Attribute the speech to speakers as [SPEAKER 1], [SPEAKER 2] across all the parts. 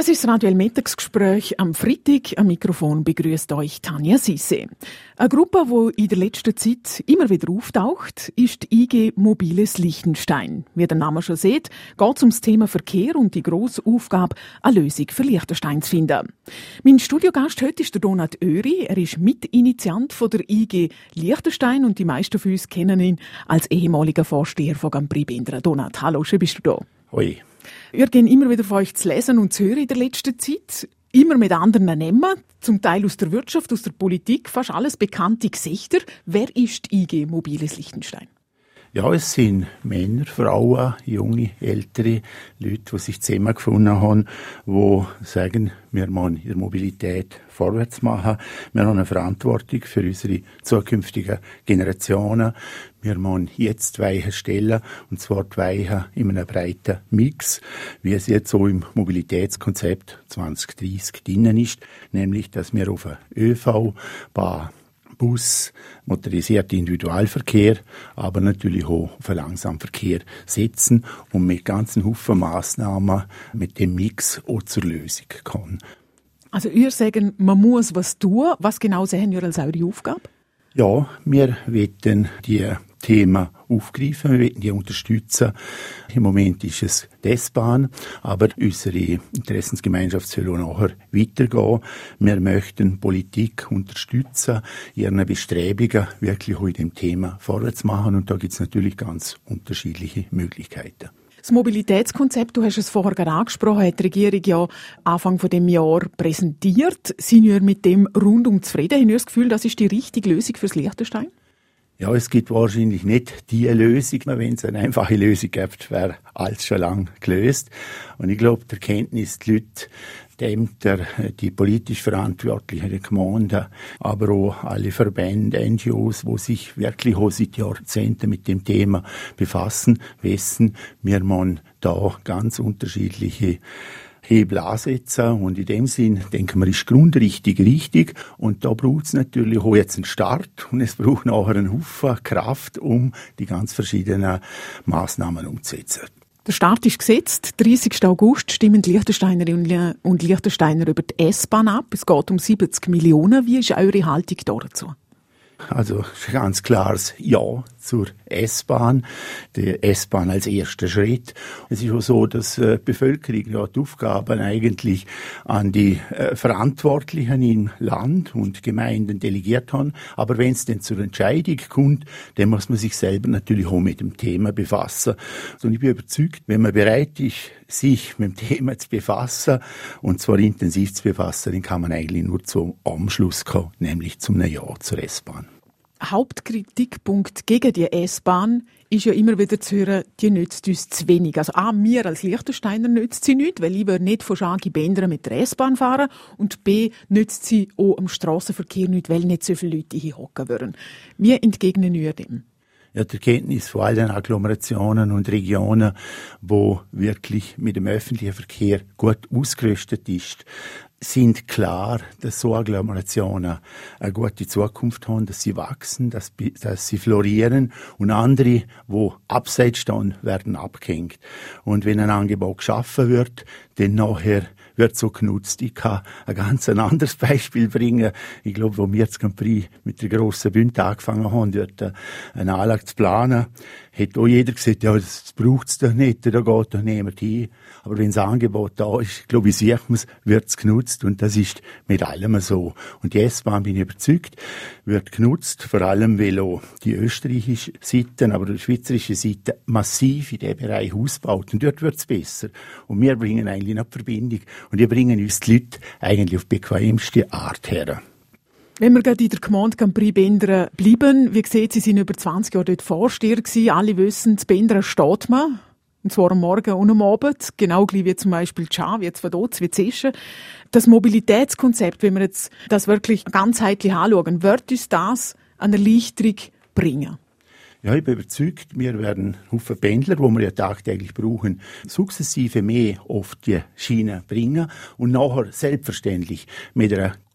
[SPEAKER 1] Das ist das Radio Mittagsgespräch am Freitag. Am Mikrofon begrüßt euch Tanja Sisse. Eine Gruppe, die in der letzten Zeit immer wieder auftaucht, ist die IG Mobiles Liechtenstein. Wie der Name schon sieht, geht es ums Thema Verkehr und die grosse Aufgabe, eine Lösung für Liechtenstein zu finden. Mein Studiogast heute ist der Donat Öri. Er ist Mitinitiant von der IG Liechtenstein und die meisten von uns kennen ihn als ehemaliger Vorsteher von Grand Prix Bindra. Donat, hallo, schön bist du da.
[SPEAKER 2] Hoi.
[SPEAKER 1] Wir gehen immer wieder von euch zu lesen und zu hören in der letzten Zeit. Immer mit anderen Namen, zum Teil aus der Wirtschaft, aus der Politik, fast alles bekannte Gesichter. Wer ist die IG Mobiles Liechtenstein?
[SPEAKER 2] Ja, es sind Männer, Frauen, junge, ältere Leute, die sich zusammengefunden haben, die sagen, wir müssen in der Mobilität vorwärts machen. Wir haben eine Verantwortung für unsere zukünftigen Generationen. Wir müssen jetzt Weichen stellen, und zwar die Weichen in einem breiten Mix, wie es jetzt so im Mobilitätskonzept 2030 drin ist, nämlich, dass wir auf ÖV, Bahn, Bus, motorisierter Individualverkehr, aber natürlich auch auf einen Langsamverkehr setzen und mit ganzen Haufen Massnahmen mit dem Mix auch zur Lösung kommen.
[SPEAKER 1] Also ihr sagen, man muss was tun. Was genau sehen ihr als eure Aufgabe?
[SPEAKER 2] Ja, wir wollen die Themen aufgreifen, wir wollen die unterstützen. Im Moment ist es die S-Bahn, aber unsere Interessensgemeinschaft soll auch nachher weitergehen. Wir möchten Politik unterstützen, ihren Bestrebungen wirklich auch in dem Thema vorwärts machen, und da gibt es natürlich ganz unterschiedliche Möglichkeiten.
[SPEAKER 1] Das Mobilitätskonzept, du hast es vorher gerade angesprochen, hat die Regierung ja Anfang von dem Jahr präsentiert. Sind ihr mit dem rundum zufrieden? Haben ihr das Gefühl, das ist die richtige Lösung fürs Liechtenstein?
[SPEAKER 2] Ja, es gibt wahrscheinlich nicht die Lösung. Wenn es eine einfache Lösung gibt, wäre alles schon lange gelöst. Und ich glaube, die Erkenntnis, die Leute, die Ämter, die politisch Verantwortlichen, die Gemeinden, aber auch alle Verbände, NGOs, die sich wirklich auch seit Jahrzehnten mit dem Thema befassen, wissen, wir müssen da ganz unterschiedliche Hebel ansetzen, und in dem Sinn denken wir, ist grundrichtig richtig, und da braucht es natürlich auch jetzt einen Start, und es braucht nachher einen Haufen Kraft, um die ganz verschiedenen Massnahmen umzusetzen.
[SPEAKER 1] Der Start ist gesetzt. 30. August stimmen die Liechtensteinerinnen und Liechtensteiner über die S-Bahn ab. Es geht um 70 Millionen. Wie ist eure Haltung dazu?
[SPEAKER 2] Also ganz klares Ja zur S-Bahn, die S-Bahn als erster Schritt. Es ist auch so, dass die Bevölkerung ja die Aufgaben eigentlich an die Verantwortlichen im Land und Gemeinden delegiert haben. Aber wenn es denn zur Entscheidung kommt, dann muss man sich selber natürlich auch mit dem Thema befassen. Und ich bin überzeugt, wenn man bereit ist, sich mit dem Thema zu befassen, und zwar intensiv zu befassen, dann kann man eigentlich nur zum Anschluss kommen, nämlich zum Ja zur S-Bahn.
[SPEAKER 1] Hauptkritikpunkt gegen die S-Bahn ist ja immer wieder zu hören, die nützt uns zu wenig. Also A, mir als Liechtensteiner nützt sie nicht, weil ich will nicht von Schagi Bendera mit der S-Bahn fahren, und B, nützt sie auch am Strassenverkehr nicht, weil nicht so viele Leute hier hocken würden. Wie entgegnen wir dem?
[SPEAKER 2] Ja, die Erkenntnis von all den Agglomerationen und Regionen, wo wirklich mit dem öffentlichen Verkehr gut ausgerüstet ist, sind klar, dass so Agglomerationen eine gute Zukunft haben, dass sie wachsen, dass sie florieren, und andere, wo abseits stehen, werden abgehängt. Und wenn ein Angebot geschaffen wird, dann nachher wird so genutzt. Ich kann ein ganz anderes Beispiel bringen. Ich glaube, wo wir jetzt Grand Prix mit der grossen Bühne angefangen haben, dort eine Anlage zu planen, hat auch jeder gesagt, ja, das braucht es doch nicht, da geht doch niemand hin. Aber wenn das Angebot da ist, glaube ich, sieht man es, wird es genutzt, und das ist mit allem so. Und die S-Bahn, bin ich überzeugt, wird genutzt, vor allem, weil auch die österreichische Seite, aber die schweizerische Seite massiv in diesem Bereich ausbaut, und dort wird es besser. Und wir bringen eigentlich noch die Verbindung, und die bringen uns die Leute eigentlich auf bequemste Art her.
[SPEAKER 1] Wenn wir gerade in der Gemeinde Grand Prix Bendera bleiben, wie gesagt, Sie sind über 20 Jahre dort Vorsteher gewesen. Alle wissen, in Bendera steht man. Und zwar am Morgen und am Abend. Genau gleich wie zum Beispiel die Schau, wie jetzt von dort, wie Zischen. Das Mobilitätskonzept, wenn wir jetzt das wirklich ganzheitlich anschauen, wird uns das eine Erleichterung bringen?
[SPEAKER 2] Ja, ich bin überzeugt, wir werden Haufen Pendler, die wir ja tagtäglich brauchen, sukzessive mehr auf die Schiene bringen und nachher selbstverständlich mit einer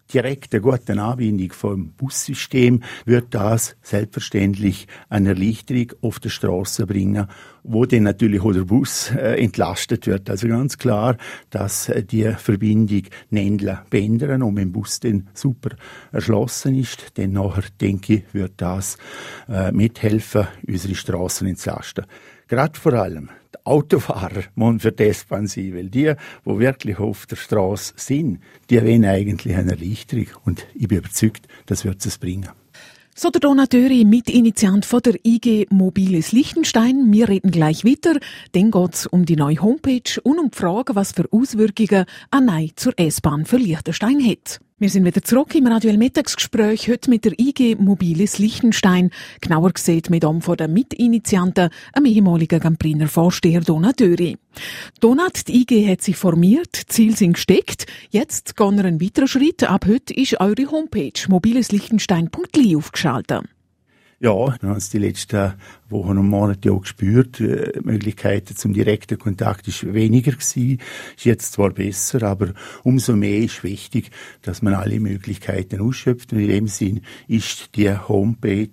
[SPEAKER 2] direkten guten Anbindung vom Bussystem wird das selbstverständlich eine Erleichterung auf der Straße bringen, wo dann natürlich auch der Bus entlastet wird. Also ganz klar, dass die Verbindung Nendla-Benderen und mit dem Bus dann super erschlossen ist. Denn nachher, denke ich, wird das mithelfen, unsere Straßen zu entlasten. Gerade vor allem die Autofahrer müssen für die S-Bahn sein, weil die wirklich auf der Straße sind, die wollen eigentlich eine Erleichterung und ich bin überzeugt, das wird es bringen.
[SPEAKER 1] So der Donateuri, Mitinitiant von der IG Mobiles Liechtenstein. Wir reden gleich weiter. Dann geht's um die neue Homepage und um die Frage, was für Auswirkungen eine Neue zur S-Bahn für Liechtenstein hat. Wir sind wieder zurück im Radio Mittagsgespräch, heute mit der IG Mobiles Liechtenstein. Genauer gesagt mit einem von den Mitinitianten, einem ehemaligen Gampriner Vorsteher Donateuri. Donat, die IG hat sich formiert, Ziele sind gesteckt. Jetzt gehen wir einen weiteren Schritt. Ab heute ist eure Homepage mobilesliechtenstein.li aufgeschaltet.
[SPEAKER 2] Ja, wir haben es die letzten Wochen und Monate auch gespürt. Möglichkeiten zum direkten Kontakt ist weniger gewesen. Ist jetzt zwar besser, aber umso mehr ist wichtig, dass man alle Möglichkeiten ausschöpft. Und in dem Sinn ist die Homepage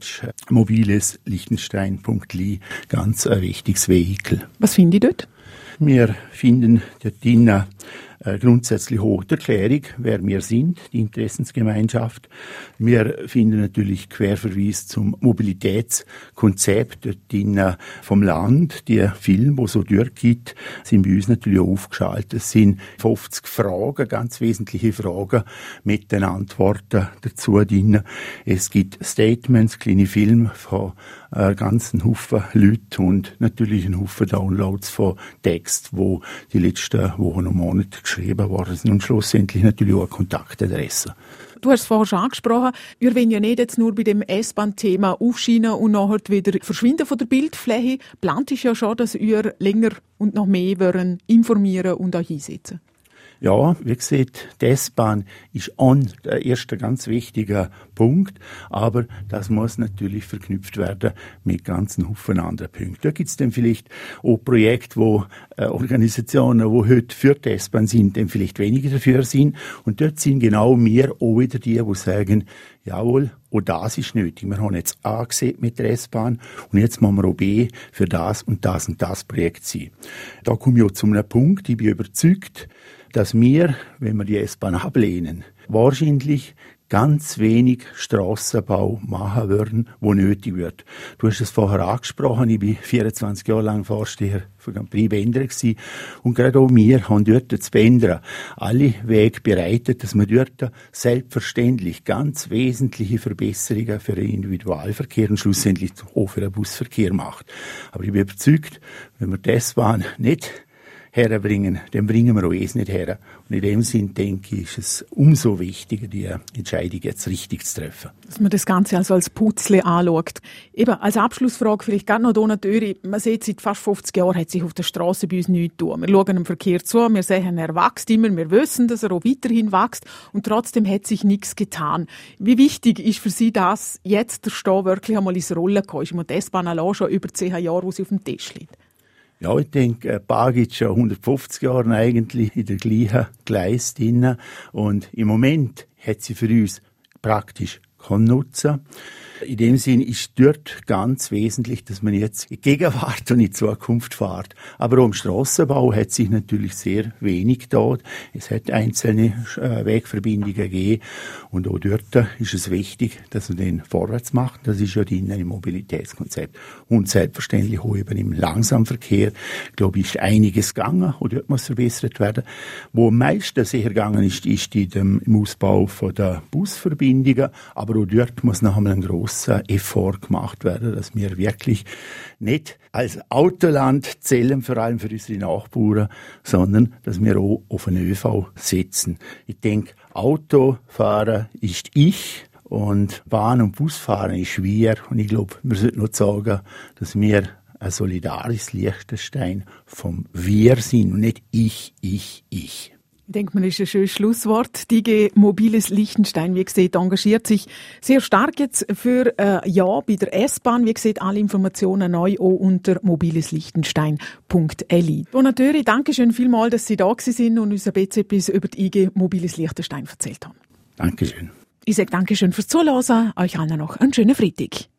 [SPEAKER 2] mobilesliechtenstein.li ganz ein wichtiges Vehikel.
[SPEAKER 1] Was finde ich dort?
[SPEAKER 2] Wir finden dort drinnen grundsätzlich auch die Erklärung, wer wir sind, die Interessensgemeinschaft. Wir finden natürlich Querverweis zum Mobilitätskonzept dort drinnen vom Land. Die Filme, die so durchgeht, sind bei uns natürlich auch aufgeschaltet. Es sind 50 Fragen, ganz wesentliche Fragen mit den Antworten dazu drinnen. Es gibt Statements, kleine Filme von ganzen Haufen Leute und natürlich einen Haufen Downloads von Text, wo die letzten Wochen und Monate geschrieben worden sind und schlussendlich natürlich auch eine Kontaktadresse.
[SPEAKER 1] Du hast es vorher schon angesprochen, wir wollen ja nicht jetzt nur bei dem S-Bahn-Thema aufscheinen und nachher wieder verschwinden von der Bildfläche. Plant ist ja schon, dass ihr länger und noch mehr informieren und auch einsetzen.
[SPEAKER 2] Ja, wie gesagt, die S-Bahn ist der erste ganz wichtiger Punkt, aber das muss natürlich verknüpft werden mit ganzen Haufen anderen Punkten. Da gibt es dann vielleicht auch Projekte, wo Organisationen, die heute für die S-Bahn sind, dann vielleicht weniger dafür sind. Und dort sind genau wir auch wieder die sagen, jawohl, auch das ist nötig. Wir haben jetzt A gesehen mit der S-Bahn und jetzt müssen wir auch B für das und das Projekt sein. Da komme ich auch zu einem Punkt, ich bin überzeugt, dass wir, wenn wir die S-Bahn ablehnen, wahrscheinlich ganz wenig Strassenbau machen würden, wo nötig wird. Du hast es vorher angesprochen, ich bin 24 Jahre lang Vorsteher von Grand Prix Bendern gewesen. Und gerade auch wir haben dort zu Bendern alle Wege bereitet, dass man dort selbstverständlich ganz wesentliche Verbesserungen für den Individualverkehr und schlussendlich auch für den Busverkehr macht. Aber ich bin überzeugt, wenn wir die S-Bahn nicht herbringen, dann bringen wir auch es nicht her. Und in dem Sinn, denke ich, ist es umso wichtiger, die Entscheidung jetzt richtig zu treffen.
[SPEAKER 1] Dass man das Ganze also als Putzle anschaut. Eben, als Abschlussfrage vielleicht gerade noch Donateuri. Man sieht, seit fast 50 Jahren hat sich auf der Straße bei uns nichts getan. Wir schauen dem Verkehr zu, wir sehen, er wächst immer, wir wissen, dass er auch weiterhin wächst und trotzdem hat sich nichts getan. Wie wichtig ist für Sie das, jetzt der Stau wirklich einmal ins Rollen gekommen ist? Die S-Bahn allein schon über 10 Jahre, wo sie auf dem Tisch liegt.
[SPEAKER 2] Ja, ich denke, ein paar gibt es schon 150 Jahre eigentlich in der gleichen Gleis drin. Und im Moment hat sie für uns praktisch keinen Nutzen. In dem Sinn ist dort ganz wesentlich, dass man jetzt in die Gegenwart und in die Zukunft fährt. Aber auch im Strassenbau hat sich natürlich sehr wenig getan. Es hat einzelne Wegverbindungen gegeben. Und auch dort ist es wichtig, dass man den vorwärts macht. Das ist ja drin im Mobilitätskonzept. Und selbstverständlich auch eben im Langsamverkehr, glaube ich, ist einiges gegangen. Und dort muss verbessert werden. Wo am meisten sicher gegangen ist im Ausbau der Busverbindungen. Aber auch dort muss noch einmal ein grosser Effort gemacht werden, dass wir wirklich nicht als Autoland zählen, vor allem für unsere Nachbarn, sondern dass wir auch auf den ÖV setzen. Ich denke, Autofahren ist ich und Bahn- und Busfahren ist wir. Und ich glaube, wir sollten noch sagen, dass wir ein solidarisches Liechtenstein vom Wir sind und nicht ich.
[SPEAKER 1] Ich denke, das ist ein schönes Schlusswort. Die IG Mobiles Liechtenstein, wie gesagt, engagiert sich sehr stark jetzt für Ja bei der S-Bahn. Wie gesagt, alle Informationen neu auch unter mobilesliechtenstein.li. Donateuri, danke schön vielmals, dass Sie da sind und uns ein bisschen etwas über die IG Mobiles Liechtenstein erzählt haben.
[SPEAKER 2] Dankeschön.
[SPEAKER 1] Ich sage Dankeschön fürs Zuhören. Euch allen noch einen schönen Freitag.